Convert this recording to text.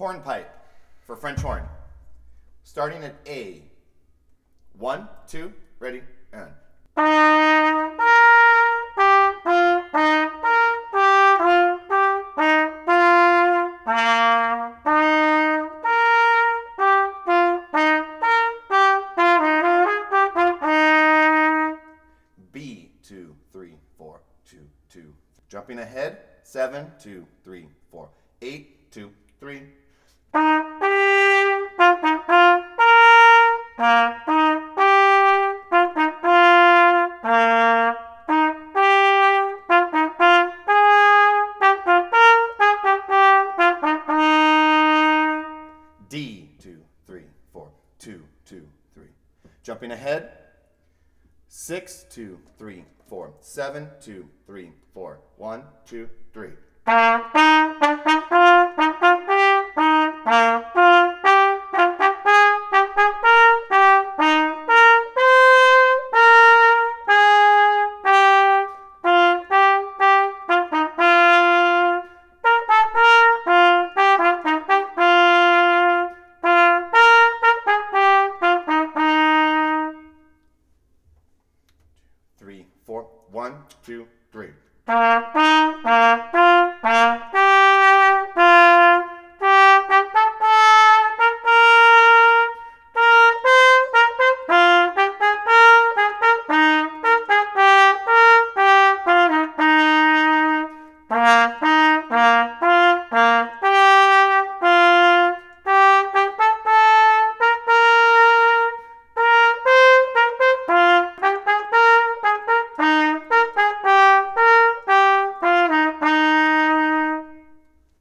hornpipe for French horn. Starting at A. 1, 2, ready, and. B, 2, 3, 4, 2, 2. Jumping ahead, 7, 2, 3, 4, 8, 2, 3. D, 2, 3, 4, 2, 2, 3. Jumping ahead, 6, 2, 3, 4, 7, 2, 3, 4, 1, 2, 3.